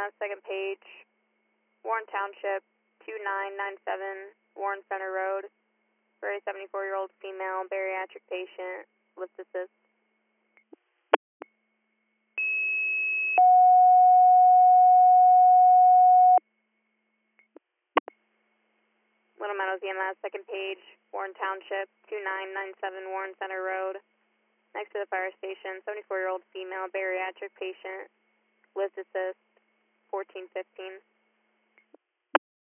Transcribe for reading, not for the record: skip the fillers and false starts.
EMS, second page, Warren Township, 2997 Warren Center Road, for a 74-year-old female bariatric patient, lift assist. Little Meadows EMS, second page, Warren Township, 2997 Warren Center Road, next to the fire station, 74-year-old female bariatric patient, lift assist, 1415.